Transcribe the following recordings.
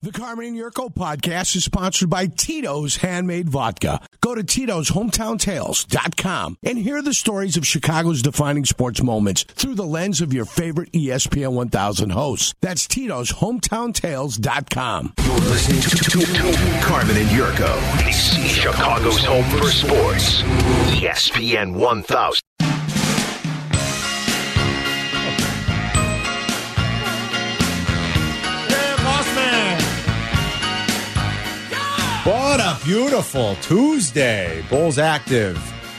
The Carmen and Yurko podcast is sponsored by Tito's Handmade Vodka. Go to Tito'sHometownTales.com and hear the stories of Chicago's defining sports moments through the lens of your favorite ESPN 1000 hosts. That's Tito'sHometownTales.com. You're listening to Carmen and Yurko, Chicago's home for sports. ESPN 1000. What a beautiful Tuesday. Bulls active.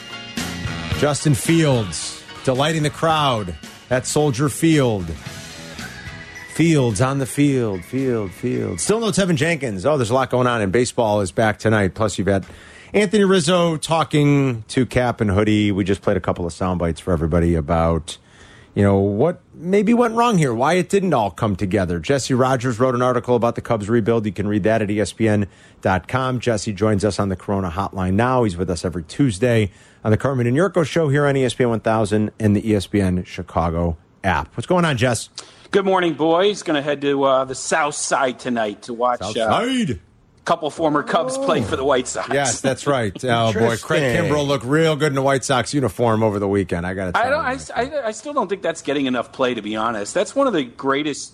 Justin Fields delighting the crowd at Soldier Field. Fields on the field. Field. Still no Tevin Jenkins. Oh, there's a lot going on, and baseball is back tonight. Plus, you've got Anthony Rizzo talking to Cap and Hoodie. We just played a couple of sound bites for everybody about, what maybe went wrong here, why it didn't all come together. Jesse Rogers wrote an article about the Cubs rebuild. You can read that at ESPN.com. Jesse joins us on the Corona Hotline now. He's with us every Tuesday on the Carmen and Yurko show here on ESPN 1000 and the ESPN Chicago app. What's going on, Jess? Good morning, boys. Going to head to the South Side tonight to watch a couple former Cubs play for the White Sox. Yes, that's right. Oh, boy, Craig Kimbrell looked real good in the White Sox uniform over the weekend. I got to tell you. I still don't think that's getting enough play, to be honest. That's one of the greatest,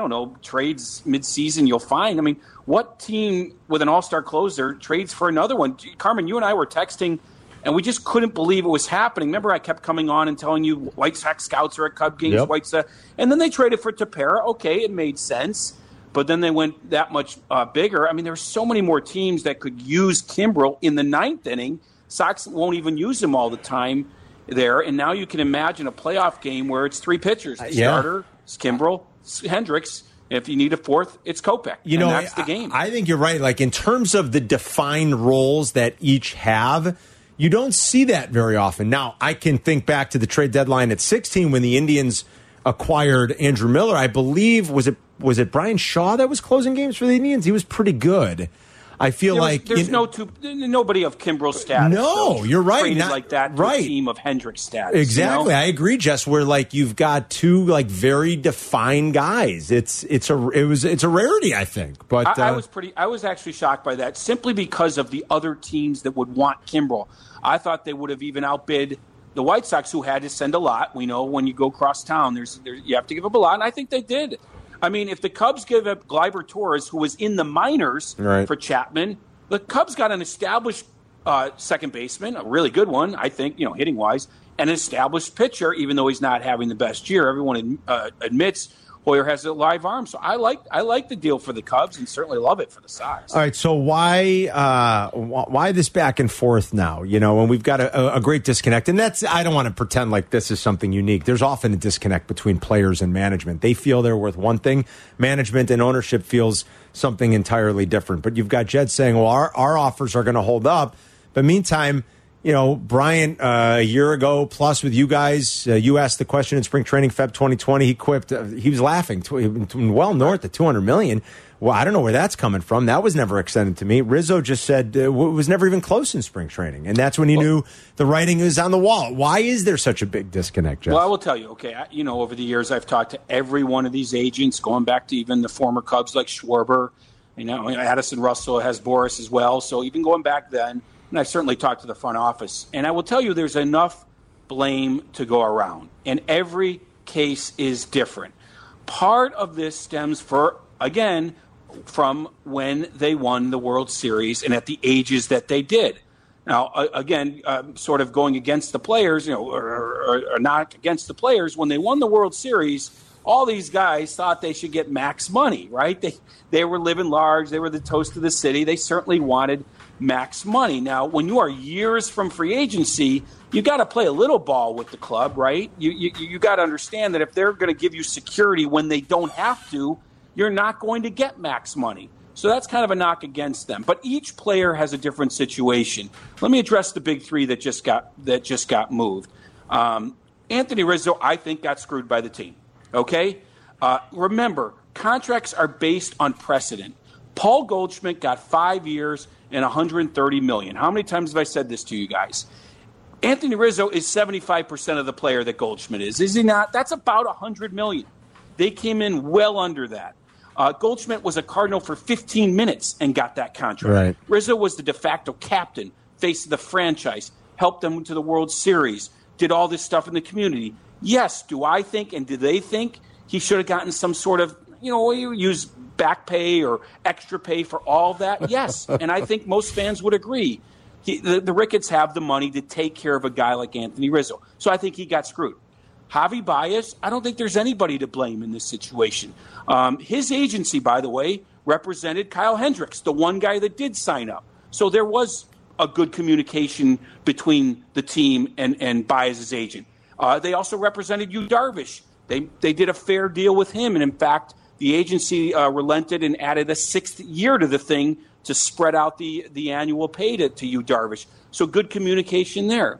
trades midseason you'll find. I mean, what team with an all-star closer trades for another one? Carmen, you and I were texting, and we just couldn't believe it was happening. Remember, I kept coming on and telling you White Sox scouts are at Cub games, Yep. White Sox. And then they traded for Tepera. Okay, it made sense. But then they went that much bigger. I mean, there's so many more teams that could use Kimbrell in the ninth inning. Sox won't even use him all the time there. And now you can imagine a playoff game where it's three pitchers. The starter is Kimbrell, Hendricks. If you need a fourth, it's Kopech. And that's the game. I think you're right. Like, in terms of the defined roles that each have, you don't see that very often. Now, I can think back to the trade deadline at 16 when the Indians acquired Andrew Miller. I believe, was it Brian Shaw that was closing games for the Indians? He was pretty good. I feel there's nobody of Kimbrell's status. No, you're right. Traded like that to a team of Hendricks status. Exactly. I agree, Jess. Where you've got two very defined guys. It's a rarity, I think. But I was actually shocked by that simply because of the other teams that would want Kimbrell. I thought they would have even outbid the White Sox, who had to send a lot. We know when you go across town, you have to give up a lot, and I think they did. I mean, if the Cubs give up Gleyber Torres, who was in the minors for Chapman, the Cubs got an established second baseman, a really good one, I think, hitting-wise, and an established pitcher, even though he's not having the best year. Everyone admits Hoyer has a live arm. So I like the deal for the Cubs and certainly love it for the Sox. All right, so why this back and forth now? When we've got a great disconnect, and I don't want to pretend like this is something unique. There's often a disconnect between players and management. They feel they're worth one thing. Management and ownership feels something entirely different. But you've got Jed saying, well, our offers are going to hold up. But meantime, Brian, a year ago plus with you guys, you asked the question in spring training, Feb 2020. He quipped, he was laughing, well north of $200 million. Well, I don't know where that's coming from. That was never extended to me. Rizzo just said it was never even close in spring training. And that's when you knew the writing is on the wall. Why is there such a big disconnect, Jeff? Well, I will tell you, okay, over the years I've talked to every one of these agents, going back to even the former Cubs like Schwarber. Addison Russell has Boris as well. So even going back then, and I've certainly talked to the front office. And I will tell you there's enough blame to go around. And every case is different. Part of this stems from when they won the World Series and at the ages that they did. Now, sort of going against the players, or not against the players, when they won the World Series, all these guys thought they should get max money, right? They were living large. They were the toast of the city. They certainly wanted max money. Now, when you are years from free agency, you got to play a little ball with the club, right? You got to understand that if they're going to give you security when they don't have to, you're not going to get max money. So that's kind of a knock against them. But each player has a different situation. Let me address the big three that just got moved. Anthony Rizzo, I think, got screwed by the team. Okay? Remember, contracts are based on precedent. Paul Goldschmidt got 5 years and $130 million. How many times have I said this to you guys? Anthony Rizzo is 75% of the player that Goldschmidt is he not? That's about $100 million. They came in well under that. Goldschmidt was a Cardinal for 15 minutes and got that contract. Right. Rizzo was the de facto captain, face of the franchise, helped them to the World Series, did all this stuff in the community. Yes, do I think and do they think he should have gotten some sort of, you use back pay or extra pay for all of that? Yes, and I think most fans would agree. The Ricketts have the money to take care of a guy like Anthony Rizzo. So I think he got screwed. Javi Baez, I don't think there's anybody to blame in this situation. His agency, by the way, represented Kyle Hendricks, the one guy that did sign up. So there was a good communication between the team and Baez's agent. They also represented Yu Darvish. They did a fair deal with him. And, in fact, the agency relented and added a 6th year to the thing to spread out the annual pay to Yu Darvish. So good communication there.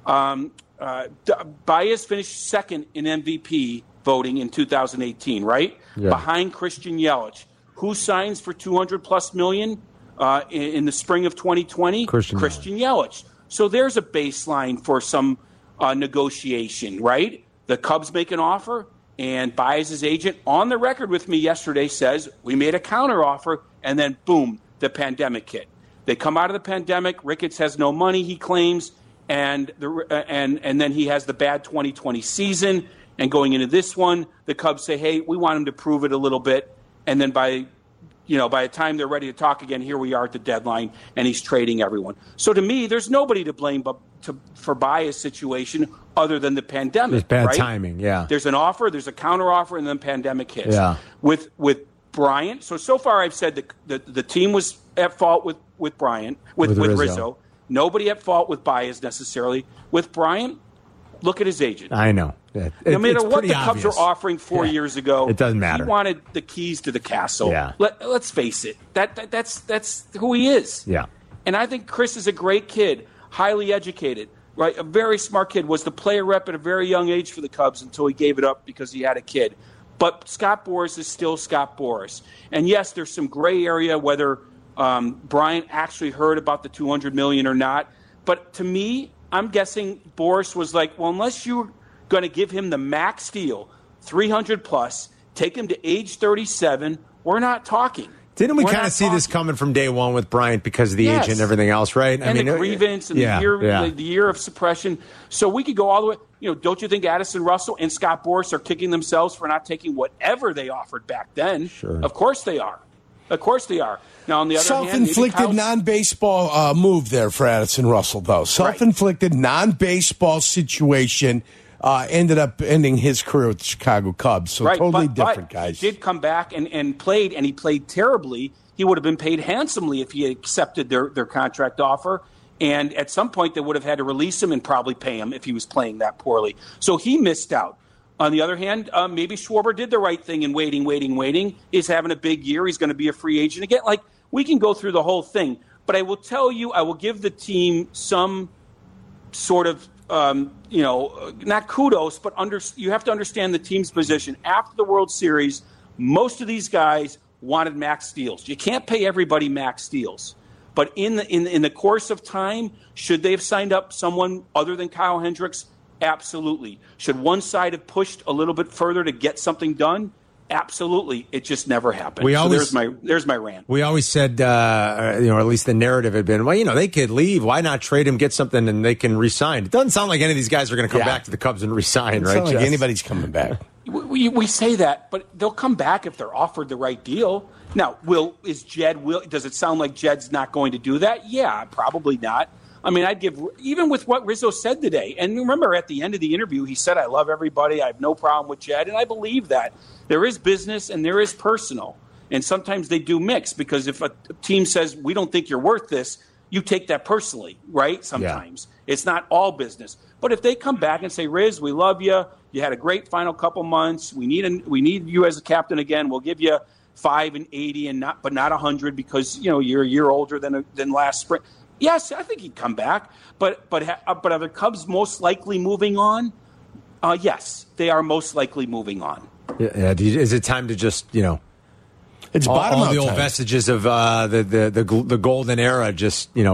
Baez finished second in MVP voting in 2018, right? Yeah. Behind Christian Yelich. Who signs for $200+ million in the spring of 2020? Christian Yelich. So there's a baseline for some negotiation, right? The Cubs make an offer, and Baez's agent on the record with me yesterday says, we made a counteroffer, and then boom, the pandemic hit. They come out of the pandemic. Ricketts has no money, he claims, and then he has the bad 2020 season. And going into this one, the Cubs say, hey, we want him to prove it a little bit. And then by the time they're ready to talk again, here we are at the deadline, and he's trading everyone. So to me, there's nobody to blame for Baez's situation other than the pandemic. It's bad right? timing, yeah. There's an offer, there's a counteroffer, and then pandemic hits. Yeah. With Bryant, so far I've said the team was at fault with Bryant, with Rizzo. Nobody at fault with Baez necessarily. With Bryant, look at his agent. I know. No matter what the Cubs were offering 4 years ago, it doesn't matter. He wanted the keys to the castle. Yeah. Let's face it. That's who he is. Yeah. And I think Chris is a great kid, highly educated, right? A very smart kid. Was the player rep at a very young age for the Cubs until he gave it up because he had a kid. But Scott Boras is still Scott Boras. And yes, there's some gray area whether Bryant actually heard about the $200 million or not. But to me, I'm guessing Boras was like, well, unless you're going to give him the max deal, 300 plus, take him to age 37, we're not talking. Didn't we kind of see this coming from day one with Bryant because of the agent and everything else, right? And the grievance and the year of suppression. So we could go all the way. Don't you think Addison Russell and Scott Boras are kicking themselves for not taking whatever they offered back then? Sure. Of course they are. Now, on the other hand, self-inflicted non-baseball move there for Addison Russell, though. Self-inflicted non-baseball situation ended up ending his career with the Chicago Cubs. So totally different, guys. He did come back and played, and he played terribly. He would have been paid handsomely if he had accepted their contract offer. And at some point, they would have had to release him and probably pay him if he was playing that poorly. So he missed out. On the other hand, maybe Schwarber did the right thing in waiting. He's having a big year. He's going to be a free agent again. Like, we can go through the whole thing. But I will tell you, I will give the team some sort of, not kudos, but you have to understand the team's position. After the World Series, most of these guys wanted max deals. You can't pay everybody max deals. But in the course of time, should they have signed up someone other than Kyle Hendricks? Absolutely. Should one side have pushed a little bit further to get something done? Absolutely. It just never happened. There's my rant. We always said, or at least the narrative had been, well, they could leave. Why not trade him, get something, and they can resign? It doesn't sound like any of these guys are going to come back to the Cubs and resign, right? It's not like anybody's coming back. We say that, but they'll come back if they're offered the right deal. Now, does it sound like Jed's not going to do that? Yeah, probably not. I mean, even with what Rizzo said today, and remember at the end of the interview, he said, I love everybody. I have no problem with Jed. And I believe that. There is business and there is personal. And sometimes they do mix because if a team says, we don't think you're worth this, you take that personally, right? Sometimes. Yeah. It's not all business. But if they come back and say, Riz, we love you. You had a great final couple months. We need you as a captain again. We'll give you 5 and 80 but not 100 because, you're a year older than last spring. Yes, I think he'd come back, but are the Cubs most likely moving on? Yes, they are most likely moving on. Yeah. Is it time to just it's all the old time. vestiges of the golden era? Just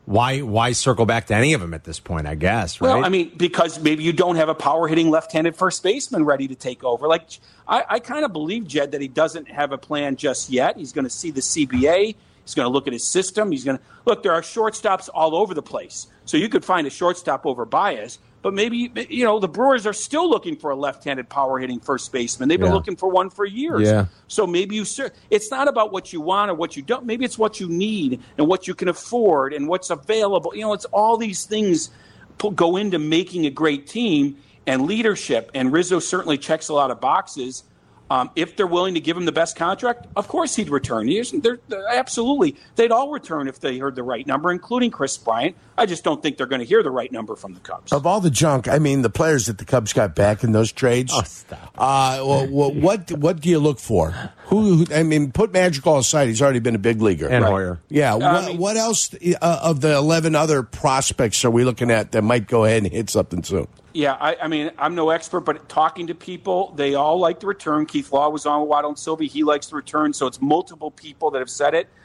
why circle back to any of them at this point, I guess, right? Well, I mean, because maybe you don't have a power-hitting left-handed first baseman ready to take over. Like, I kind of believe, Jed, that he doesn't have a plan just yet. He's going to see the CBA. He's going to look at his system. He's going to – look, there are shortstops all over the place. So you could find a shortstop over Baez. But maybe, the Brewers are still looking for a left-handed power-hitting first baseman. They've been looking for one for years. Yeah. So maybe it's not about what you want or what you don't. Maybe it's what you need and what you can afford and what's available. It's all these things go into making a great team and leadership. And Rizzo certainly checks a lot of boxes. If they're willing to give him the best contract, of course he'd return. Absolutely. They'd all return if they heard the right number, including Chris Bryant. I just don't think they're going to hear the right number from the Cubs. Of all the junk, I mean, the players that the Cubs got back in those trades, what do you look for? Put Madrigal aside. He's already been a big leaguer. And Hoyer. Yeah. What else of the 11 other prospects are we looking at that might go ahead and hit something soon? Yeah, I mean, I'm no expert, but talking to people, they all like the return. Keith Law was on with Waddle and Sylvie. He likes the return, so it's multiple people that have said it.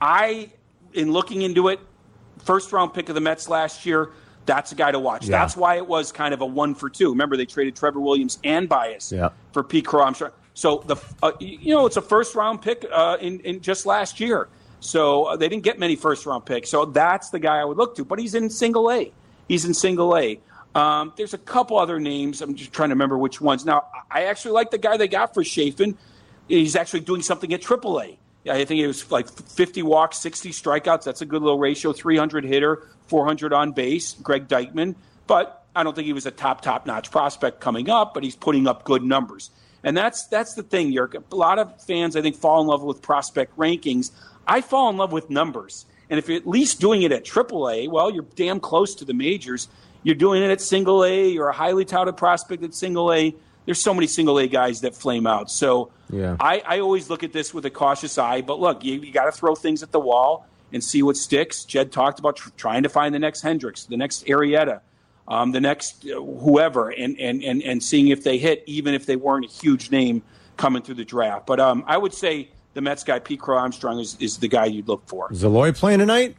In looking into it, first-round pick of the Mets last year, that's a guy to watch. Yeah. That's why it was kind of a 1-for-2. Remember, they traded Trevor Williams and Baez for Pete Crow. I'm sure. So, it's a first-round pick in just last year. So they didn't get many first-round picks. So that's the guy I would look to. But he's in single A. There's a couple other names. I'm just trying to remember which ones. Now, I actually like the guy they got for Chafin. He's actually doing something at AAA. I think it was like 50 walks, 60 strikeouts. That's a good little ratio. 300 hitter, 400 on base, Greg Deichmann. But I don't think he was a top-notch prospect coming up, but he's putting up good numbers. And that's the thing, Yerk. A lot of fans, I think, fall in love with prospect rankings. I fall in love with numbers. And if you're at least doing it at AAA, well, you're damn close to the majors. You're doing it at single A. You're a highly touted prospect at single A. There's so many single A guys that flame out. So I always look at this with a cautious eye. But look, you got to throw things at the wall and see what sticks. Jed talked about trying to find the next Hendricks, the next Arrieta, the next whoever, and seeing if they hit, even if they weren't a huge name coming through the draft. But I would say the Mets guy, Pete Crow Armstrong, is the guy you'd look for. Is Eloy playing tonight?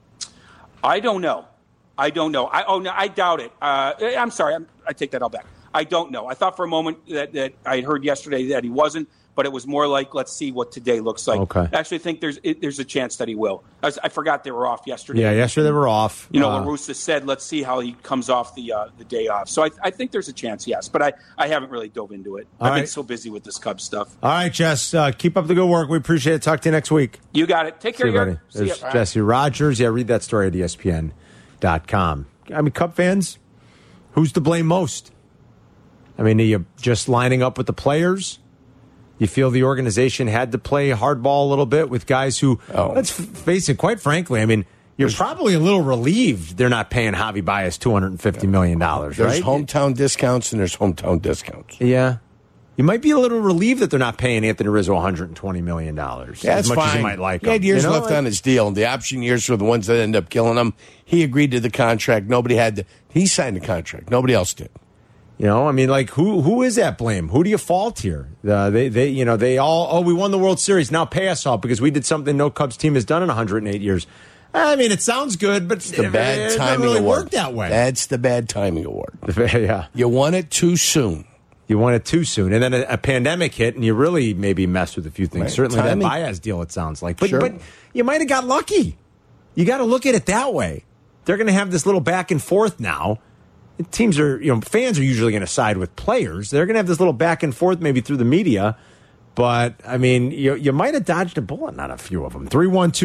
I don't know. I doubt it. I'm sorry. I take that all back. I don't know. I thought for a moment that I heard yesterday that he wasn't, but it was more like, let's see what today looks like. Okay. I actually think there's a chance that he will. I forgot they were off yesterday. Yeah, yesterday they were off. La Russa said, let's see how he comes off the day off. So I think there's a chance, yes. But I haven't really dove into it. I've been so busy with this Cubs stuff. All right, Jess. Keep up the good work. We appreciate it. Talk to you next week. You got it. Take care, buddy. There's Jesse Rogers. Yeah, read that story at ESPN.com. I mean, Cub fans, who's to blame most? I mean, are you just lining up with the players? You feel the organization had to play hardball a little bit with guys who, let's face it, quite frankly, I mean, you're probably a little relieved they're not paying Javi Baez $250 million, right? There's hometown discounts and there's hometown discounts. Yeah. You might be a little relieved that they're not paying Anthony Rizzo $120 million. As much as you might like him. He had years left on his deal. The option years were the ones that ended up killing him. He agreed to the contract. He signed the contract. Nobody else did. I mean, like, who is that blame? Who do you fault here? They all, we won the World Series. Now pay us all because we did something no Cubs team has done in 108 years. I mean, it sounds good, but it's the bad timing doesn't really award. Work that way. That's the bad timing award. Yeah. You won it too soon. And then a pandemic hit, and you really maybe messed with a few things. Right. Certainly that Baez deal, it sounds like. But, but you might have got lucky. You got to look at it that way. They're going to have this little back and forth now. Teams are, fans are usually going to side with players. They're going to have this little back and forth maybe through the media. But, I mean, you might have dodged a bullet on a few of them.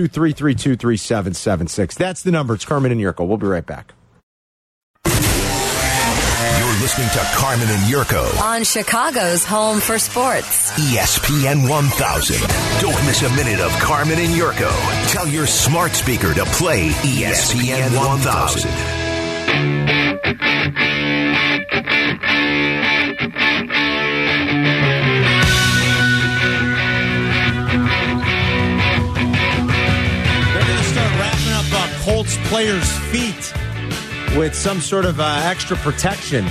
312-332-3776. That's the number. It's Carmen and Yurko. We'll be right back. You're listening to Carmen and Yurko on Chicago's home for sports. ESPN 1000. Don't miss a minute of Carmen and Yurko. Tell your smart speaker to play ESPN 1000. They're going to start wrapping up Colts players' feet with some sort of extra protection.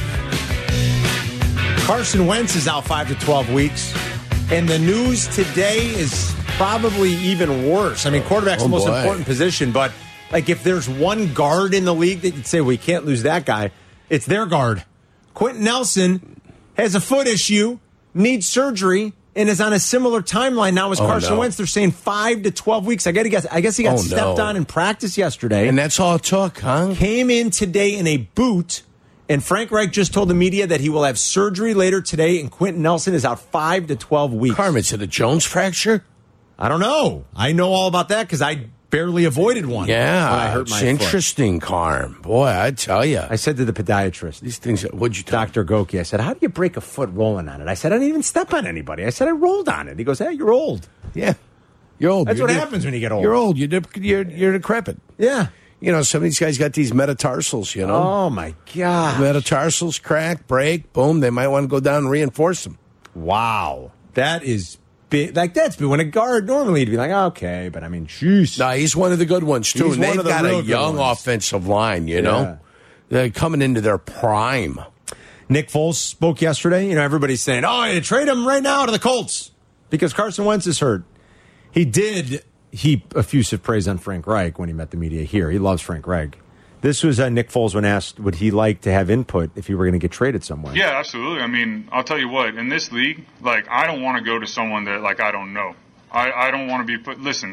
Carson Wentz is out 5 to 12 weeks, and the news today is probably even worse. I mean, quarterback's the most important position, but Like, if there's one guard in the league that you'd say, well, you can't lose that guy, it's their guard. Quentin Nelson has a foot issue, needs surgery, and is on a similar timeline now as Carson Wentz. They're saying 5 to 12 weeks. I got to guess. I guess he got stepped on in practice yesterday. And that's all it took, huh? Came in today in a boot, and Frank Reich just told the media that he will have surgery later today, and Quentin Nelson is out 5 to 12 weeks. Carmen, is it a Jones fracture? I don't know. I know all about that because I barely avoided one. Yeah, when I hurt my it's interesting, Carm. Boy, I tell you. I said to the podiatrist, these things, what'd you tell Dr. Goki, I said, how do you break a foot rolling on it? I said, I didn't even step on anybody. I said, I rolled on it. He goes, hey, you're old. Yeah, you're old. That's what happens when you get old. You're old. You're decrepit. Yeah. You know, some of these guys got these metatarsals, you know. Oh, my God. Metatarsals crack, break, boom. They might want to go down and reinforce them. Wow. That is big. Like, that's big. When a guard, normally you'd be like, oh, okay, but I mean, jeez. No, he's one of the good ones, too. He's and one they've of the got real a good young ones. offensive line, you know. They're coming into their prime. Nick Foles spoke yesterday. You know, everybody's saying, oh, you trade him right now to the Colts because Carson Wentz is hurt. He did heap effusive praise on Frank Reich when he met the media here. He loves Frank Reich. This was Nick Foles when asked, would he like to have input if he were going to get traded somewhere? Yeah, absolutely. I mean, I'll tell you what, in this league, like, I don't want to go to someone that, like, I don't know. I don't want to be put, listen,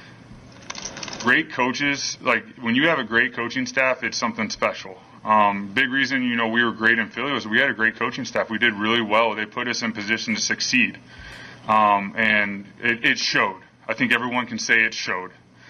great coaches, like, when you have a great coaching staff, it's something special. Big reason, you know, we were great in Philly was we had a great coaching staff. We did really well. They put us in position to succeed. And it showed. I think everyone can say it showed.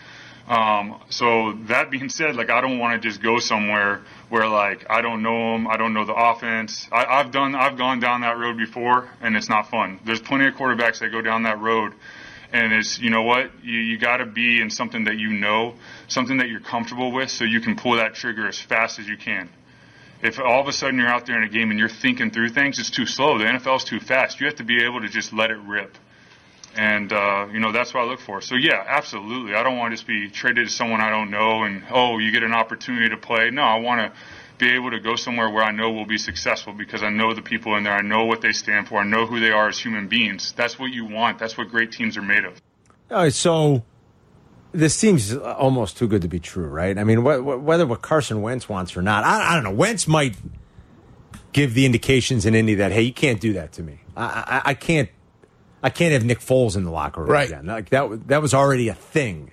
So that being said, like, I don't want to just go somewhere where, like, I don't know them, I don't know the offense. I've gone down that road before, and it's not fun. There's plenty of quarterbacks that go down that road, and it's, you know what, you got to be in something that you know, something that you're comfortable with, so you can pull that trigger as fast as you can. If all of a sudden you're out there in a game and you're thinking through things, it's too slow. The NFL's too fast. You have to be able to just let it rip. And, you know, that's what I look for. So, yeah, absolutely. I don't want to just be traded to someone I don't know and, oh, you get an opportunity to play. No, I want to be able to go somewhere where I know we'll be successful because I know the people in there. I know what they stand for. I know who they are as human beings. That's what you want. That's what great teams are made of. All right, so this seems almost too good to be true, right? I mean, whether what Carson Wentz wants or not, I don't know. Wentz might give the indications in Indy that, hey, you can't do that to me. I can't have Nick Foles in the locker room again. Like that was already a thing.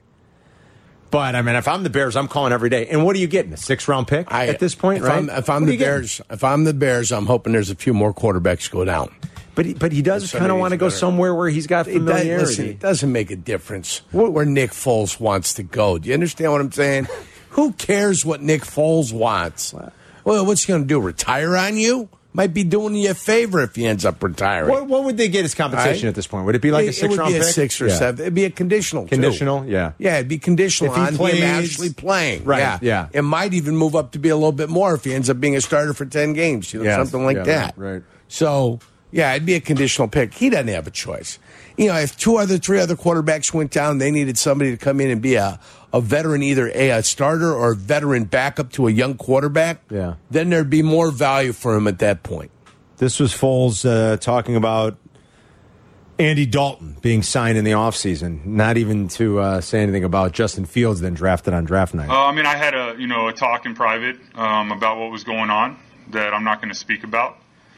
But I mean, if I'm the Bears, I'm calling every day. And what are you getting? A 6th-round pick at this point, right? If I'm the Bears, I'm hoping there's a few more quarterbacks go down. But he does kind of want to go somewhere where he's got familiarity. Listen, it doesn't make a difference where Nick Foles wants to go. Do you understand what I'm saying? Who cares what Nick Foles wants? Well, what's he going to do? Retire on you? Might be doing you a favor if he ends up retiring. What would they get as compensation at this point? Would it be like a 6th-round pick? It would be a 6 or 7. It'd be a conditional. Conditional, yeah. Yeah, it'd be conditional on him actually playing. Right, yeah. It might even move up to be a little bit more if he ends up being a starter for 10 games, something like that. Right. So, yeah, it'd be a conditional pick. He doesn't have a choice. You know, if 3 other quarterbacks went down, they needed somebody to come in and be a veteran, either a starter or a veteran backup to a young quarterback, then there'd be more value for him at that point. This was Foles talking about Andy Dalton being signed in the offseason, not even to say anything about Justin Fields then drafted on draft night. I mean, I had a talk in private about what was going on that I'm not going to speak about.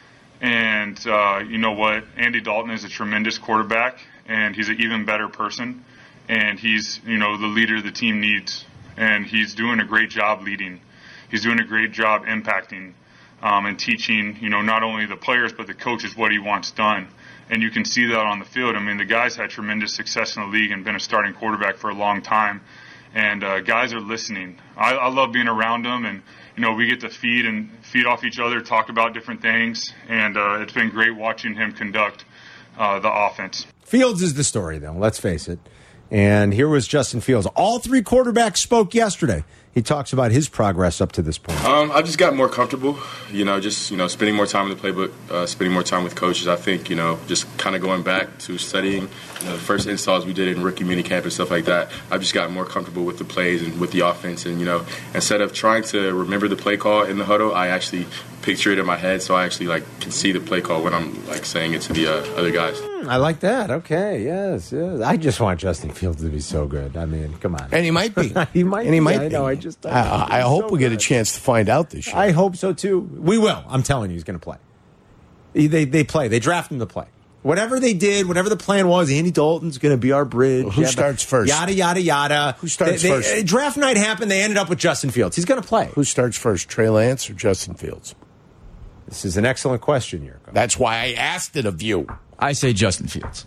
And you know what? Andy Dalton is a tremendous quarterback, and he's an even better person. And he's, the leader the team needs. And he's doing a great job leading. He's doing a great job impacting and teaching, not only the players but the coaches what he wants done. And you can see that on the field. I mean, the guy's had tremendous success in the league and been a starting quarterback for a long time. And guys are listening. I love being around them, and we get to feed off each other, talk about different things, and it's been great watching him conduct the offense. Fields is the story, though. Let's face it. And here was Justin Fields. All 3 quarterbacks spoke yesterday. He talks about his progress up to this point. I've just gotten more comfortable, spending more time in the playbook, spending more time with coaches. I think, just kind of going back to studying, the first installs we did in rookie minicamp and stuff like that. I've just gotten more comfortable with the plays and with the offense. And, instead of trying to remember the play call in the huddle, I actually picture it in my head, so I actually can see the play call when I'm saying it to the other guys. I like that. Okay, yes. I just want Justin Fields to be so good. I mean, come on. And he might be. He might be. I know. I hope we get a chance to find out this year. I hope so too. We will. I'm telling you, he's going to play. They play. They draft him to play. Whatever they did, whatever the plan was, Andy Dalton's going to be our bridge. Who starts first? Yada, yada, yada. Who starts first? Draft night happened. They ended up with Justin Fields. He's going to play. Who starts first, Trey Lance or Justin Fields? This is an excellent question, Yurko. That's why I asked it of you. I say Justin Fields.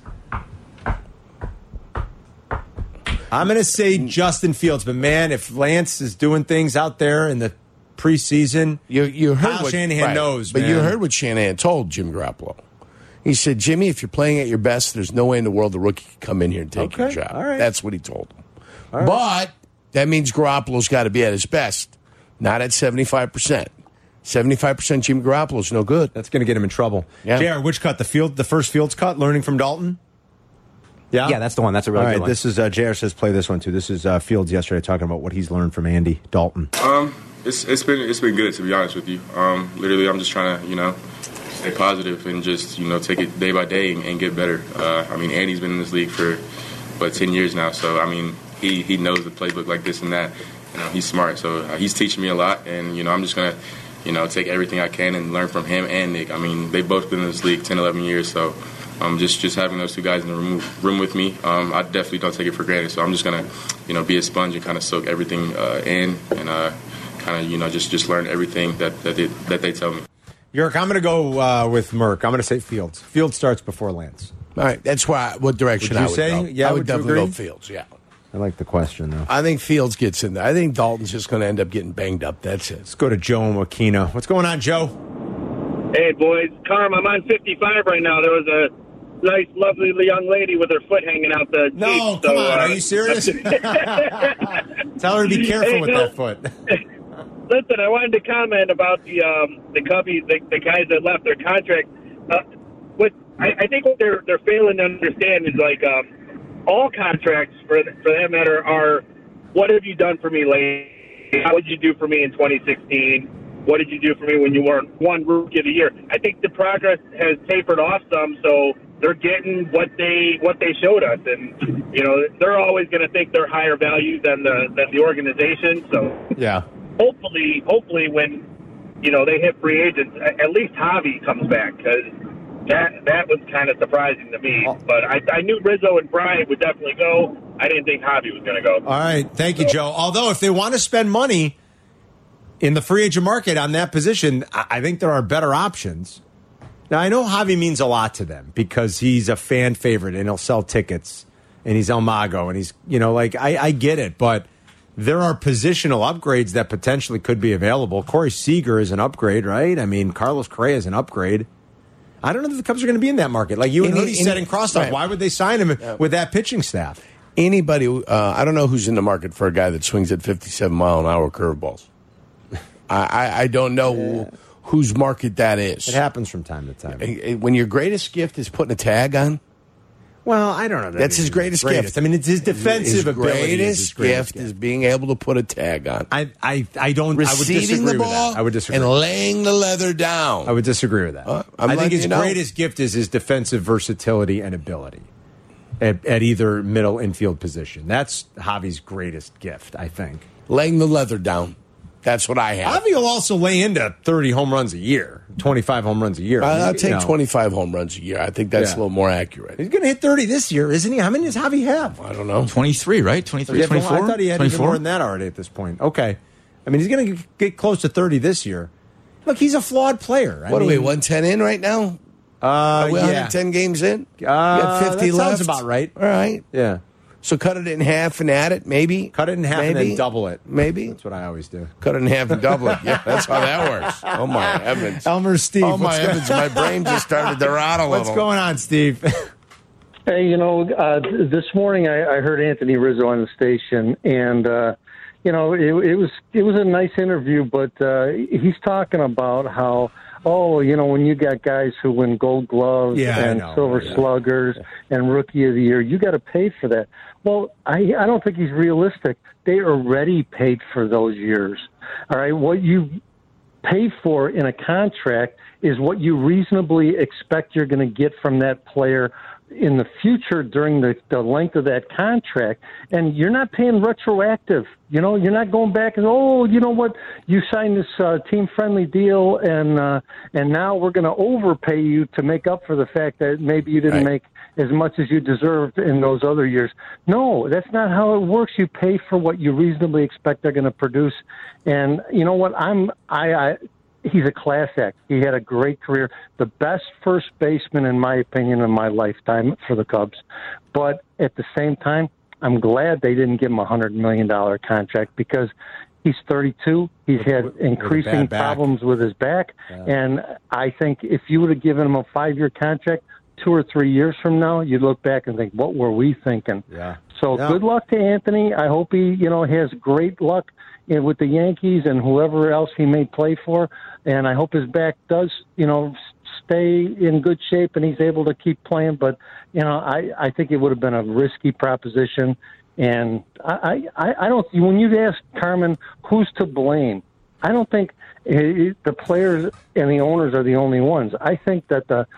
I'm going to say Justin Fields, but man, if Lance is doing things out there in the preseason, you heard Kyle what Shanahan knows, but man. you heard what Shanahan told Jim Garoppolo. He said, Jimmy, if you're playing at your best, there's no way in the world the rookie can come in here and take your job. All right. That's what he told him. But that means Garoppolo's got to be at his best, not at 75%. 75% Jimmy Garoppolo's no good. That's going to get him in trouble. Yeah. JR, which cut? The first Fields cut, learning from Dalton? Yeah, that's the one. That's a really good one. This is, JR says play this one too. This is Fields yesterday talking about what he's learned from Andy Dalton. It's been good, to be honest with you. Literally, I'm just trying to, stay positive and just, take it day by day and get better. Andy's been in this league for, 10 years now. So, he knows the playbook like this and that. He's smart. So, he's teaching me a lot. And, I'm just going to, take everything I can and learn from him and Nick. They've both been in this league 10, 11 years. So, just having those two guys in the room with me, I definitely don't take it for granted. So, I'm just going to, be a sponge and kind of soak everything in and kind of, just learn everything that they tell me. Yerk, I'm going to go with Merck. I'm going to say Fields. Fields starts before Lance. All right, that's what direction I would go. Yeah, I would definitely go Fields, yeah. I like the question, though. I think Fields gets in there. I think Dalton's just going to end up getting banged up. That's it. Let's go to Joe Makina. What's going on, Joe? Hey, boys. Carm, I'm on 55 right now. There was a nice, lovely young lady with her foot hanging out the Jeep. No, come on. Are you serious? Tell her to be careful with that foot. Listen, I wanted to comment about the Cubbies, the guys that left their contract. I think what they're failing to understand is all contracts for that matter are, what have you done for me lately? How did you do for me in 2016? What did you do for me when you won Rookie of the Year? I think the progress has tapered off some, so they're getting what they showed us, and they're always going to think they're higher value than the organization. So yeah. Hopefully, when they hit free agents, at least Javi comes back, because that was kind of surprising to me. But I knew Rizzo and Bryant would definitely go. I didn't think Javi was going to go. All right, thank you, Joe. Although if they want to spend money in the free agent market on that position, I think there are better options. Now I know Javi means a lot to them because he's a fan favorite and he'll sell tickets and he's El Mago and he's I get it, but there are positional upgrades that potentially could be available. Corey Seager is an upgrade, right? Carlos Correa is an upgrade. I don't know if the Cubs are going to be in that market. Like you and Hoodie said in Crosstown, right. Why would they sign him with that pitching staff? Anybody, I don't know who's in the market for a guy that swings at 57-mile-an-hour curveballs. I don't know whose market that is. It happens from time to time. When your greatest gift is putting a tag on? Well, I don't know. That's his greatest gift. It's his defensive ability. His greatest gift is being able to put a tag on. I don't. Receiving the ball I would disagree. And laying the leather down. I would disagree with that. I think his greatest gift is his defensive versatility and ability at either middle infield position. That's Javi's greatest gift, I think. Laying the leather down. That's what I have. Javi will also lay into 30 home runs a year, 25 home runs a year. I'll take 25 home runs a year. I think that's a little more accurate. He's going to hit 30 this year, isn't he? How many does Javi have? I don't know. 23, right? 23, 24? I thought he had even more than that already at this point. Okay. He's going to get close to 30 this year. Look, he's a flawed player. What are we, 110 in right now? Are we 110 games in? You got 50 that left? Sounds about right. All right. Yeah. So cut it in half and add it, maybe? Cut it in half and then double it. Maybe? That's what I always do. Cut it in half and double it. Yeah, that's how that works. Oh, my heavens. Elmer, Steve. Oh, my heavens. My brain just started to rattle a little. What's going on, Steve? Hey, this morning I heard Anthony Rizzo on the station, and, it was a nice interview, but he's talking about how, when you got guys who win Gold Gloves and Silver Sluggers and Rookie of the Year, you got to pay for that. Well, I don't think he's realistic. They already paid for those years. All right, what you pay for in a contract is what you reasonably expect you're going to get from that player in the future during the length of that contract, and you're not paying retroactive. You're not going back and, you know what, you signed this team-friendly deal, and now we're going to overpay you to make up for the fact that maybe you didn't make as much as you deserved in those other years. No, that's not how it works. You pay for what you reasonably expect they're going to produce, and you know what, he's a class act. He had a great career. The best first baseman, in my opinion, in my lifetime for the Cubs. But at the same time, I'm glad they didn't give him a $100 million contract because he's 32. He's had increasing problems with his back. Yeah. And I think if you would have given him a 5-year contract, 2 or 3 years from now, you'd look back and think, what were we thinking? Yeah. So good luck to Anthony. I hope he, has great luck with the Yankees and whoever else he may play for. And I hope his back does, stay in good shape and he's able to keep playing. But, I think it would have been a risky proposition. And I don't, when you ask Carmen, who's to blame? I don't think the players and the owners are the only ones. I think that the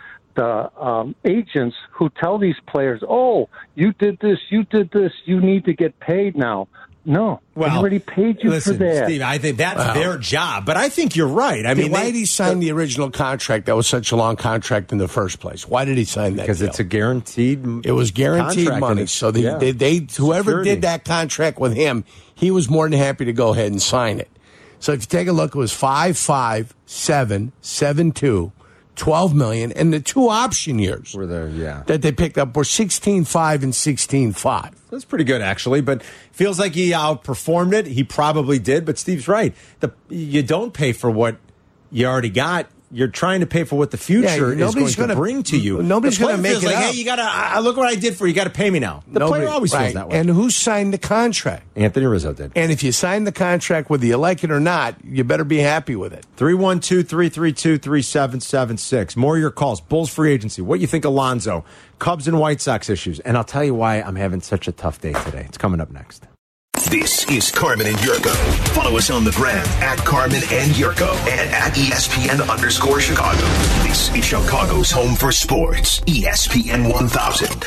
agents who tell these players, you did this, you need to get paid now. No, they already paid you for that. Steve, I think that's their job. But I think you're right. I mean, why did he sign the original contract? That was such a long contract in the first place. Why did he sign that? Because it's a guaranteed. It was guaranteed money. So they whoever did that contract with him, he was more than happy to go ahead and sign it. So if you take a look, it was 5, 7, 7, 2. $12 million, and the 2 option years were there, that they picked up were 16.5 and 16.5. That's pretty good, actually, but feels like he outperformed it. He probably did, but Steve's right. You don't pay for what you already got. You're trying to pay for what the future is going to bring to you. Nobody's going to make it like, up. Hey, you gotta look what I did for you. You got to pay me now. The player always feels that way. And who signed the contract? Anthony Rizzo did. And if you sign the contract, whether you like it or not, you better be happy with it. 312-332-3776. More of your calls. Bulls free agency. What you think, Alonzo? Cubs and White Sox issues. And I'll tell you why I'm having such a tough day today. It's coming up next. This is Carmen and Yurko. Follow us on the gram at Carmen and Yurko and at ESPN_Chicago. This is Chicago's home for sports. ESPN 1000.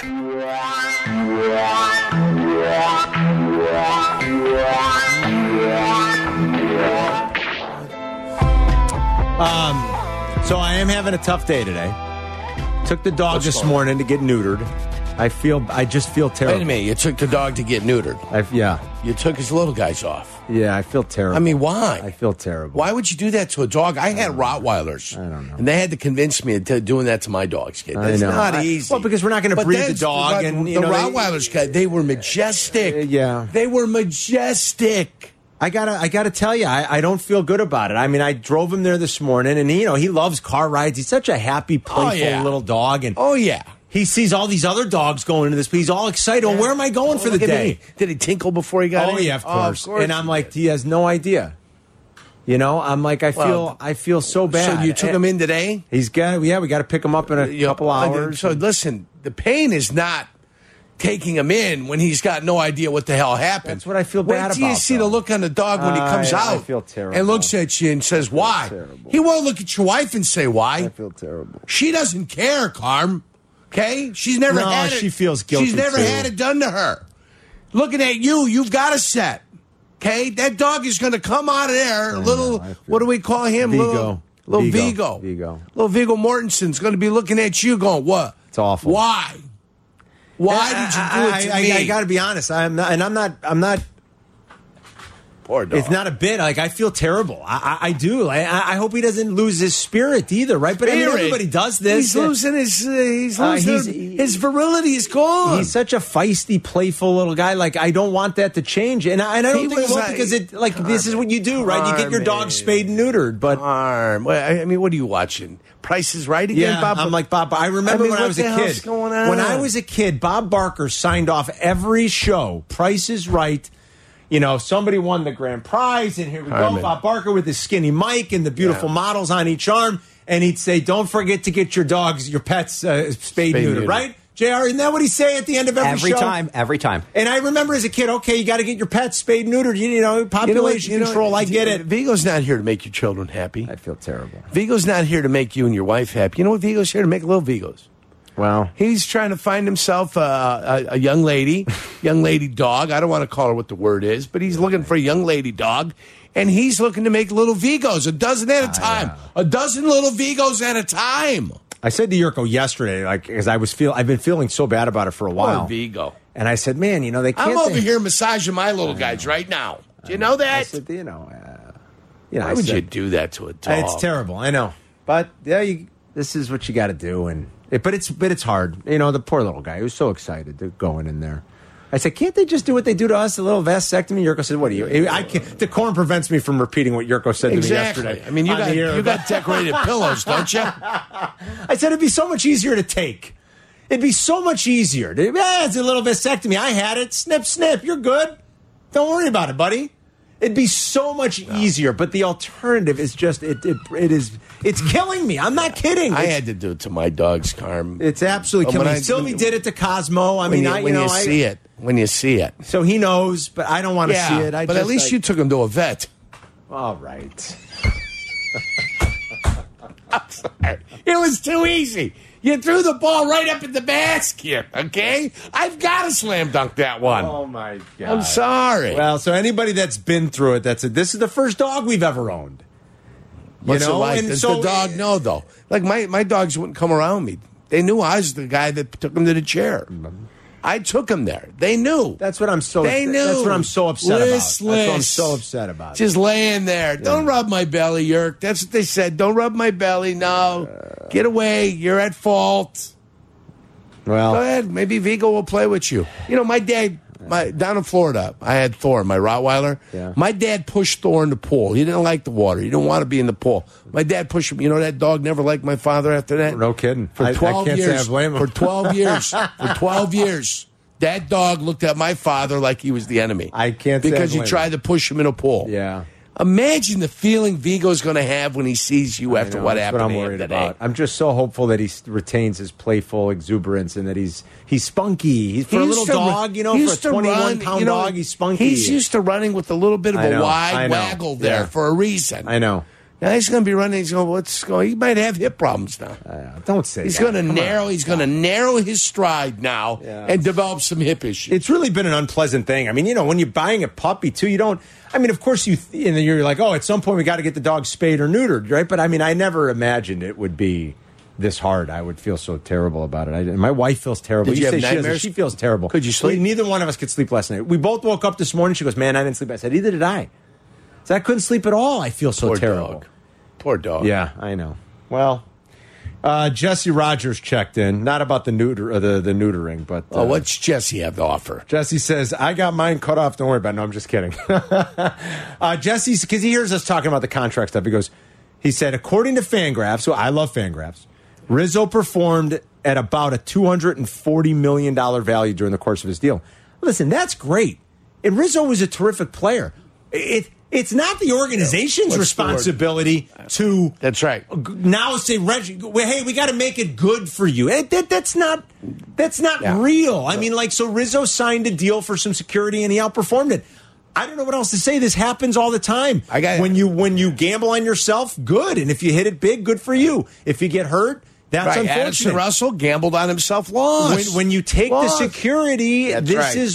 So I am having a tough day today. Took the dog this morning to get neutered. I just feel terrible. Wait a minute, you took the dog to get neutered. You took his little guys off. Yeah, I feel terrible. I mean, why? I feel terrible. Why would you do that to a dog? I had Rottweilers. I don't know. And they had to convince me to doing that to my dogs. That's not easy. Well, because we're not going to breed the dog. And the Rottweilers, they were majestic. They were majestic. I gotta tell you, I don't feel good about it. I mean, I drove him there this morning, and he loves car rides. He's such a happy, playful little dog. And he sees all these other dogs going into this, but he's all excited. Well, where am I going for the day? Did he tinkle before he got in? Oh, yeah, of course. And I'm like, he has no idea. I'm like, I feel so bad. So you took him in today? We got to pick him up in a couple hours. So listen, the pain is not taking him in when he's got no idea what the hell happened. That's what I feel bad about. Wait till you see the look on the dog when he comes out. I feel terrible. And looks at you and says, why? He won't look at your wife and say, why? I feel terrible. She doesn't care, Carm. Okay? She's never had it. She feels guilty. She's never had it done to her. Looking at you've got a set. Okay? That dog is going to come out of there. What do we call him? Vigo. Little Vigo. Little Viggo Mortensen's going to be looking at you going, what? It's awful. Why? Why did you do it to me? I got to be honest. I'm not. Poor dog. It's not a bit. Like, I feel terrible. I do. I hope he doesn't lose his spirit either, right? But I mean, everybody does this. He's losing his virility is gone. He's such a feisty, playful little guy. Like, I don't want that to change. And I don't think it will, because this is what you do, right? You get your dog spayed and neutered. But I mean, what are you watching? Price is Right again, Bob? I'm like, Bob, I remember when I was a kid. When I was a kid, Bob Barker signed off every show, Price is Right. somebody won the grand prize, and here we go, Bob Barker with his skinny Mike and the beautiful models on each arm, and he'd say, "Don't forget to get your pets spayed and neutered," right? JR, isn't that what he say at the end of every show? Every time. And I remember as a kid, okay, you got to get your pets spayed and neutered. Population control, I get it. Vigo's not here to make your children happy. I feel terrible. Vigo's not here to make you and your wife happy. You know what Vigo's here to make? Little Vigos. Wow. He's trying to find himself a young lady dog. I don't want to call her what the word is, but he's looking for a young lady dog. And he's looking to make little Vigos, a dozen at a time. Yeah. A dozen little Vigos at a time. I said to Yurko yesterday, because I've been feeling so bad about it for a while. Poor Vigo. And I said, man, they can't. I'm over here massaging my little guys right now. Do you know that? I said, why would you do that to a dog? It's terrible, I know. But this is what you got to do, but it's hard. The poor little guy, he was so excited to going in there. I said, can't they just do what they do to us, a little vasectomy? Yurko said, what do you? I can't. Decorum prevents me from repeating what Yurko said to me yesterday. I mean, you got decorated pillows, don't you? I said, it'd be so much easier to take. It'd be so much easier. It's a little vasectomy. I had it. Snip, snip. You're good. Don't worry about it, buddy. It'd be so much easier, but the alternative is just it's killing me. I'm not kidding. I had to do it to my dogs, Carm. It's absolutely killing me. Sylvie did it to Cosmo. When you see it. So he knows, but I don't want to see it. But at least you took him to a vet. All right. I'm sorry. It was too easy. You threw the ball right up in the basket, okay? I've got to slam dunk that one. Oh, my God. I'm sorry. Well, so anybody that's been through it, this is the first dog we've ever owned. What's it like? Does the dog know, though? Like, my dogs wouldn't come around me. They knew I was the guy that took them to the chair. I took them there. They knew. That's what I'm so. They knew. That's what I'm so upset about. That's what I'm so upset about. Just laying there. Yeah. Don't rub my belly, Yerk. That's what they said. Don't rub my belly. No, get away. You're at fault. Well, go ahead. Maybe Vigo will play with you. My dad. Down in Florida, I had Thor, my Rottweiler. Yeah. My dad pushed Thor in the pool. He didn't like the water. He didn't want to be in the pool. My dad pushed him. That dog never liked my father after that. No kidding. For 12 I can't years. Say I blame him. For 12 years. For 12 years. That dog looked at my father like he was the enemy. I can't because say he tried to push him in a pool. Yeah. Imagine the feeling Vigo's going to have when he sees you after what happened. That's what I'm worried about. I'm just so hopeful that he retains his playful exuberance and that he's spunky. For a little dog, for a 21-pound dog, he's spunky. He's used to running with a little bit of a wide waggle there for a reason. I know. Now he's going to be running. He's going. He might have hip problems now. Don't say he's that. Going to narrow. He's going to narrow his stride now and develop some hip issues. It's really been an unpleasant thing. I mean, when you're buying a puppy too, you don't. I mean, of course you're like, at some point we got to get the dog spayed or neutered, right? But I mean, I never imagined it would be this hard. I would feel so terrible about it. My wife feels terrible. Did you have nightmares? She feels terrible. Could you sleep? Neither one of us could sleep last night. We both woke up this morning. She goes, "Man, I didn't sleep." I said, "Neither did I." So I couldn't sleep at all. I feel so terrible. Poor dog. Yeah, I know. Well, Jesse Rogers checked in, not about the neutering, but what's Jesse have to offer? Jesse says, "I got mine cut off. Don't worry about it." No, I'm just kidding. Jesse's because he hears us talking about the contract stuff. He said, according to Fangraphs, so I love Fangraphs, Rizzo performed at about a $240 million value during the course of his deal. Listen, that's great, and Rizzo was a terrific player. It's not the organization's responsibility to. That's right. Now say, Reggie, hey, we got to make it good for you. That's not real. I mean, so Rizzo signed a deal for some security and he outperformed it. I don't know what else to say. This happens all the time. When you gamble on yourself, good, and if you hit it big, good for you. If you get hurt. That's unfortunate. Addison Russell gambled on himself, lost. When you take the security, this is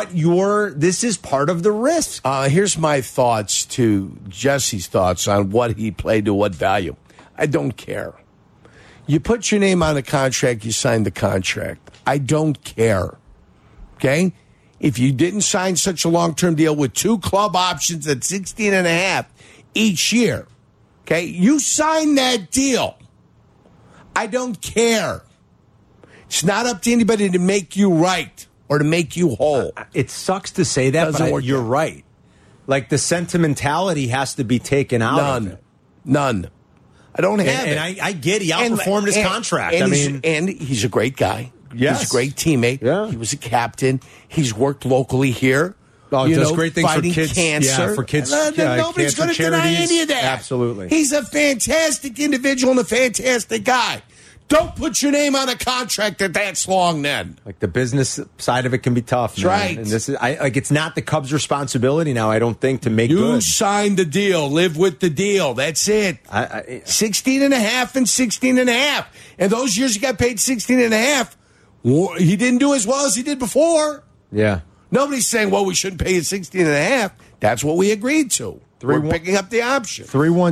part of the risk. Here's my thoughts to Jesse's thoughts on what he played to what value. I don't care. You put your name on a contract, you sign the contract. I don't care. Okay? If you didn't sign such a long-term deal with 2 club options at 16.5 each year, okay, you signed that deal. I don't care. It's not up to anybody to make you right or to make you whole. It sucks to say that, but you're right. The sentimentality has to be taken out of it. None. I don't have it. And I get he outperformed his contract. And he's a great guy. Yes. He's a great teammate. Yeah. He was a captain. He's worked locally here. Oh, it does great things for kids. Cancer. Yeah, for kids. Nobody's going to deny any of that. Absolutely. He's a fantastic individual and a fantastic guy. Don't put your name on a contract that's long, then. Like the business side of it can be tough. That's right. And this is it's not the Cubs' responsibility now, I don't think, to make good. You signed the deal. Live with the deal. That's it. 16 and a half and 16 and a half. And those years he got paid 16 and a half, he didn't do as well as he did before. Yeah. Nobody's saying, well, we shouldn't pay you 16 and a half. That's what we agreed to. We're picking up the option.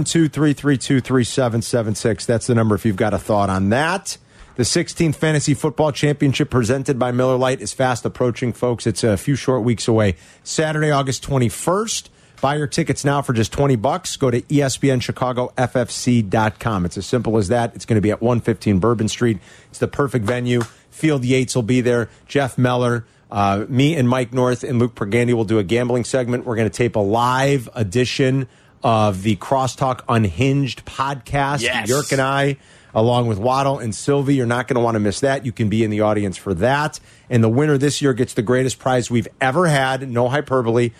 312-332-3776. That's the number if you've got a thought on that. The 16th Fantasy Football Championship presented by Miller Lite is fast approaching, folks. It's a few short weeks away. Saturday, August 21st. Buy your tickets now for just $20. Go to ESPNChicagoFFC.com. It's as simple as that. It's going to be at 115 Bourbon Street. It's the perfect venue. Field Yates will be there. Jeff Meller. Me and Mike North and Luke Pergandy will do a gambling segment. We're going to tape a live edition of the Crosstalk Unhinged podcast. Yes. Yerk and I, along with Waddle and Sylvie. You're not going to want to miss that. You can be in the audience for that. And the winner this year gets the greatest prize we've ever had, no hyperbole,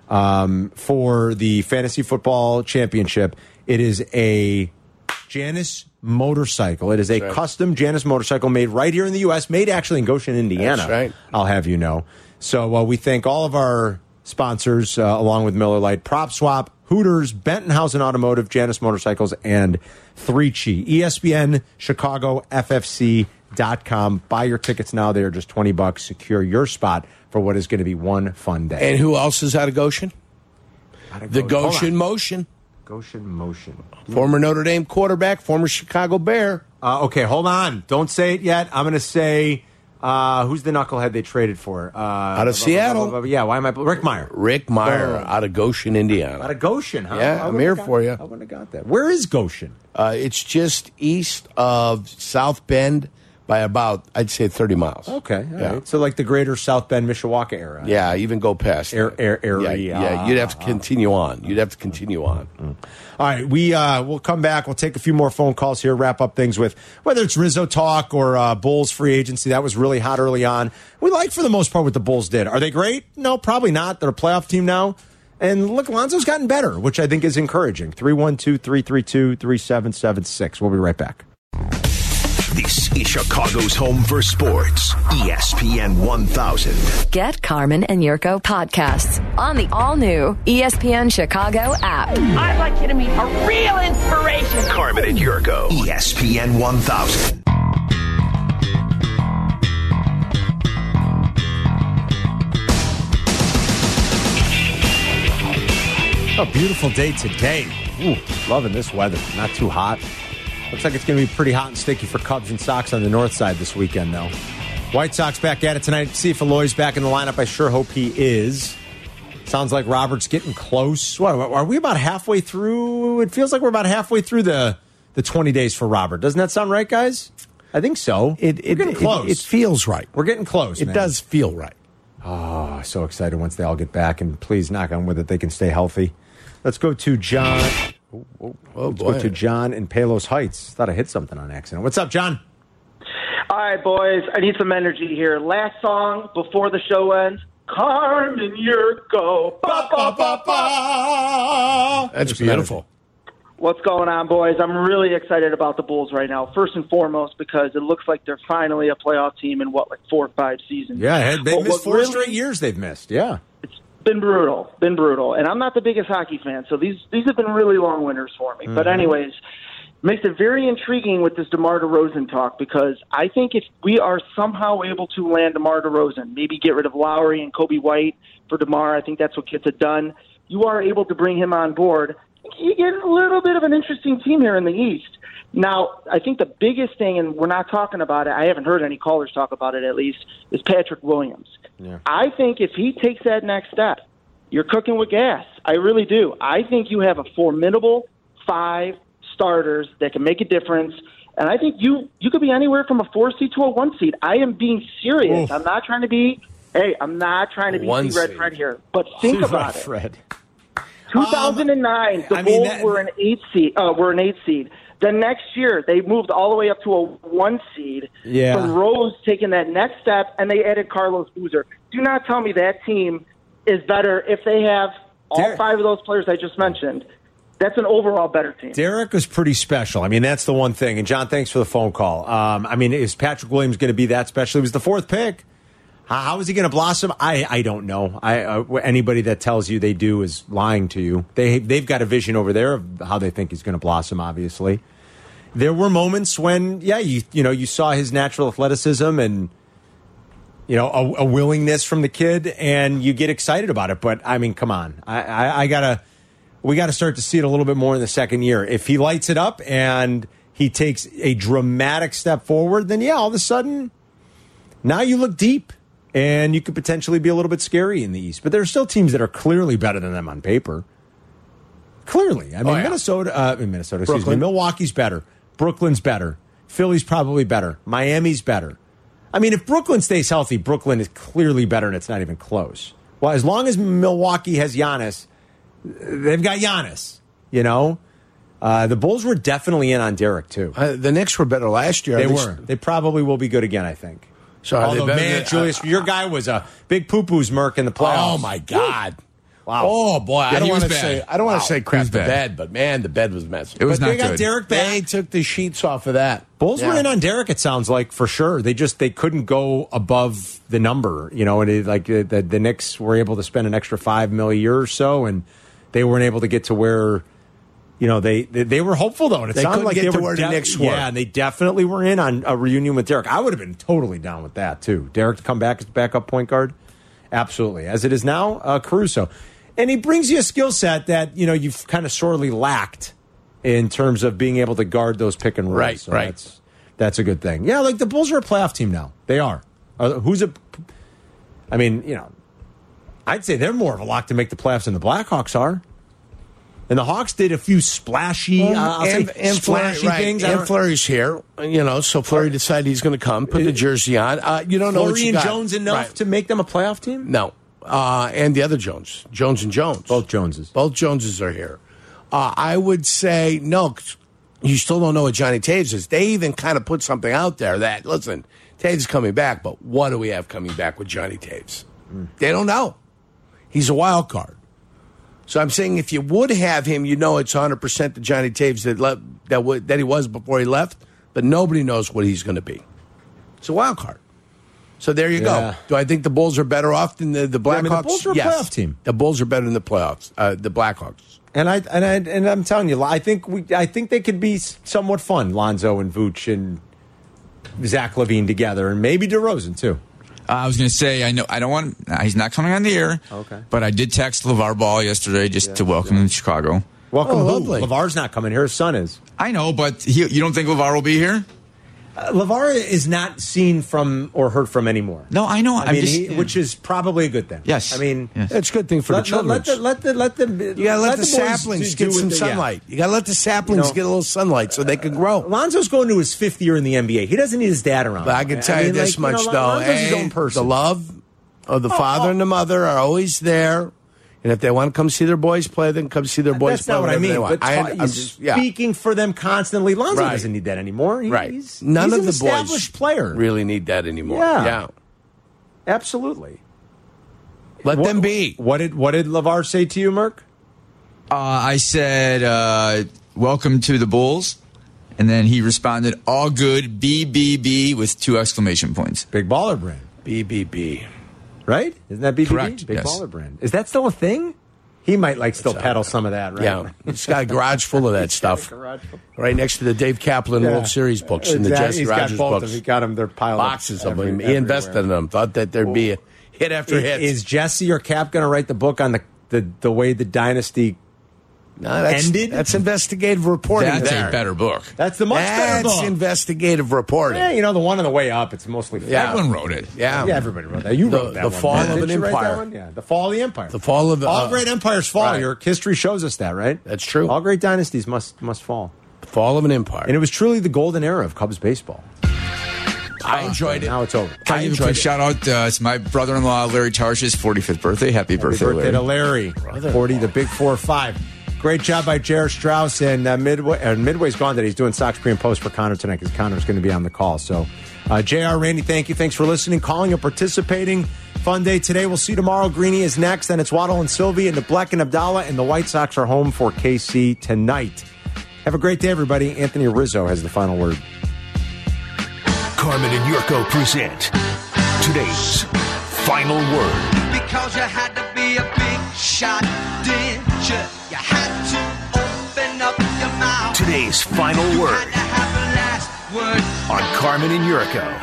for the Fantasy Football Championship. It is a Janus motorcycle. It is a custom Janus motorcycle made right here in the U.S., made actually in Goshen, Indiana. That's right. I'll have you know. So we thank all of our sponsors, along with Miller Lite, Prop Swap, Hooters, Bentonhausen Automotive, Janus Motorcycles, and 3Chi. ESPN Chicago FFC.com. Buy your tickets now. They are just $20. Secure your spot for what is going to be one fun day. And who else is out of Goshen? The Goshen Motion. Goshen Motion. Former Notre Dame quarterback, former Chicago Bear. Okay, hold on. Don't say it yet. I'm going to say, who's the knucklehead they traded for? Out of Seattle. Yeah, why am I? Rick Meyer. Rick Meyer, out of Goshen, Indiana. Out of Goshen, huh? Yeah, I'm here for you. I wouldn't have got that. Where is Goshen? It's just east of South Bend by about, I'd say, 30 miles. Okay, all right. So like the greater South Bend, Mishawaka area. Yeah, even go past. Area. Yeah, you'd have to continue on. All right, we'll come back. We'll take a few more phone calls here, wrap up things with whether it's Rizzo talk or Bulls free agency. That was really hot early on. We like, for the most part, what the Bulls did. Are they great? No, probably not. They're a playoff team now. And look, Lonzo's gotten better, which I think is encouraging. 312-332-3776. We'll be right back. This is Chicago's home for sports, ESPN 1000. Get Carmen and Yurko podcasts on the all-new ESPN Chicago app. I'd like you to meet a real inspiration. Carmen and Yurko, ESPN 1000. A beautiful day today. Ooh, loving this weather. Not too hot. Looks like it's going to be pretty hot and sticky for Cubs and Sox on the north side this weekend, though. White Sox back at it tonight. See if Eloy's back in the lineup. I sure hope he is. Sounds like Robert's getting close. What, are we about halfway through? It feels like we're about halfway through the 20 days for Robert. Doesn't that sound right, guys? I think so. We're getting close. It feels right. We're getting close, It does feel right. Oh, so excited once they all get back. And please, knock on wood, that they can stay healthy. Let's go to John. Let's go to John in Palos Heights. Thought I hit something on accident. What's up, John? All right, boys. I need some energy here. Last song before the show ends. Carmen Yurko. Ba, ba, ba, ba. That's beautiful. What's going on, boys? I'm really excited about the Bulls right now. First and foremost, because it looks like they're finally a playoff team in, 4 or 5 seasons. Yeah, they've missed 4 straight years they've missed. Yeah. Been brutal. And I'm not the biggest hockey fan, so these have been really long winters for me. Mm-hmm. But anyways, makes it very intriguing with this DeMar DeRozan talk, because I think if we are somehow able to land DeMar DeRozan, maybe get rid of Lowry and Kobe White for DeMar, I think that's what gets it done. You are able to bring him on board. You get a little bit of an interesting team here in the East. Now, I think the biggest thing, and we're not talking about it, I haven't heard any callers talk about it at least, is Patrick Williams. Yeah. I think if he takes that next step, you're cooking with gas. I really do. I think you have a formidable 5 starters that can make a difference, and I think you could be anywhere from a 4 seed to a 1 seed. I am being serious. Oof. I'm not trying to be Red Fred here, but think about it. Fred. 2009, the Bulls were an 8 seed. The next year, they moved all the way up to a 1 seed. Yeah. From Rose taking that next step, and they added Carlos Boozer. Do not tell me that team is better if they have all 5 of those players I just mentioned. That's an overall better team. Derek was pretty special. I mean, that's the one thing. And, John, thanks for the phone call. I mean, is Patrick Williams going to be that special? He was the 4th pick. How is he going to blossom? I don't know. Anybody that tells you they do is lying to you. They've got a vision over there of how they think he's going to blossom, obviously. There were moments when, you saw his natural athleticism and, a willingness from the kid, and you get excited about it. But, I mean, come on. We got to start to see it a little bit more in the second year. If he lights it up and he takes a dramatic step forward, then, all of a sudden, now you look deep. And you could potentially be a little bit scary in the East. But there are still teams that are clearly better than them on paper. Clearly. I mean, Milwaukee's better. Brooklyn's better. Philly's probably better. Miami's better. I mean, if Brooklyn stays healthy, Brooklyn is clearly better, and it's not even close. Well, as long as Milwaukee has Giannis, they've got Giannis, The Bulls were definitely in on Derek, too. The Knicks were better last year. They were. They probably will be good again, I think. So although, man, Julius, your guy was a big poo-poo's Merc in the playoffs. Oh, my God. Wow. Oh, boy. Yeah, I don't want to say crap the bed, but, man, the bed was messy. It was not good. They got good. Derek back. They took the sheets off of that. Bulls were in on Derek, it sounds like, for sure. They couldn't go above the number. And the Knicks were able to spend an extra $5 million a year or so, and they weren't able to get to where... they were hopeful, though. And it sounded like they were where the Knicks were. Yeah, and they definitely were in on a reunion with Derek. I would have been totally down with that, too. Derek to come back as backup point guard? Absolutely. As it is now, Caruso. And he brings you a skill set that, you've kind of sorely lacked in terms of being able to guard those pick and rolls. Right, so right. That's a good thing. Yeah, the Bulls are a playoff team now. They are. I'd say they're more of a lock to make the playoffs than the Blackhawks are. And the Hawks did a few splashy, splashy things. And Fleury's here, so Fleury decided he's going to come, put the jersey on. You don't know what you got. Fleury and Jones enough to make them a playoff team? No. And the other Jones and Jones. Both Joneses. Both Joneses are here. I would say no, you still don't know what Johnny Taves is. They even kind of put something out there that, listen, Taves is coming back, but what do we have coming back with Johnny Taves? They don't know. He's a wild card. So I'm saying if you would have him, it's 100% the Johnny Taves that he was before he left, but nobody knows what he's going to be. It's a wild card. So there you go. Do I think the Bulls are better off than the Blackhawks? The Bulls are a playoff team. The Bulls are better than the playoffs. The Blackhawks. And I'm telling you, I think they could be somewhat fun. Lonzo and Vooch and Zach LaVine together, and maybe DeRozan too. I was going to say, he's not coming on the air. Okay. But I did text LeVar Ball yesterday just to welcome him to Chicago. Welcome who? Lovely. LeVar's not coming here. His son is. I know, but you don't think LeVar will be here? LeVar is not seen from or heard from anymore. No, I know. Which is probably a good thing. Yes. It's a good thing for the children. You gotta let the saplings get some sunlight. You gotta let the saplings get a little sunlight so they can grow. Lonzo's going to his 5th year in the NBA. He doesn't need his dad around. But I can tell you this much, though. Lonzo's his own person. The love of the father and the mother are always there. And if they want to come see their boys play, then come see their boys play. That's not what I mean. But I'm just speaking for them constantly. Lonzo doesn't need that anymore. He's None of an the established boys player really need that anymore. Yeah. Absolutely. Let them be. What did LeVar say to you, Merc? I said, welcome to the Bulls. And then he responded, all good, BBB, with 2 exclamation points. Big baller brand. BBB. Right? Isn't that BBB? Correct. Big yes. baller brand. Is that still a thing? He might still peddle some of that, right? Yeah. He's got a garage full of that stuff. Right next to the Dave Kaplan World Series books and the Jesse Rogers books. He got them. They're piled boxes of them. He invested in them. Thought that there'd be a hit after hit. Is Jesse or Cap going to write the book on the way the dynasty ended? That's investigative reporting. That's a better book. That's the much better book. That's investigative reporting. Yeah, the one on the way up, it's mostly Everyone wrote it. Yeah, everybody wrote that. You wrote that the one. Fall of an Didn't you write that Empire. one? Yeah, the fall of the empire. The fall of all great empires fall. Right. Your history shows us that, right? That's true. All great dynasties must fall. The fall of an empire, and it was truly the golden era of Cubs baseball. I enjoyed it. Now it's over. Can I give a quick shout out? It's my brother-in-law, Larry Tarsh's 45th birthday. Happy birthday, Larry. To Larry. 40, the big 4-5. Great job by Jared Strauss, and Midway's gone today. He's doing Sox pre and post for Connor tonight because Connor's going to be on the call. So, JR, Randy, thank you. Thanks for listening, calling, and participating. Fun day today. We'll see you tomorrow. Greeny is next. Then it's Waddle and Sylvie and Black and Abdallah. And the White Sox are home for KC tonight. Have a great day, everybody. Anthony Rizzo has the final word. Carmen and Yurko present today's final word. Because you had to be a big shot, didn't you? You had to open up your mouth. Today's final word. You had to have the last word. On Carmen and Yurko.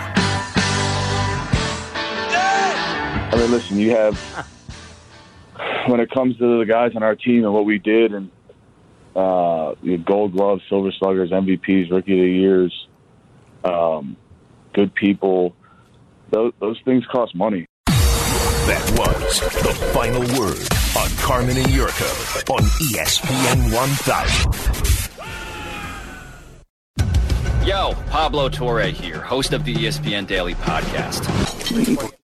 I mean, listen, you have, when it comes to the guys on our team and what we did, and Gold Gloves, Silver Sluggers, MVPs, Rookie of the Years, good people, those things cost money. That was the final word on Carmen and Yurko on ESPN 1000. Yo, Pablo Torre here, host of the ESPN Daily Podcast.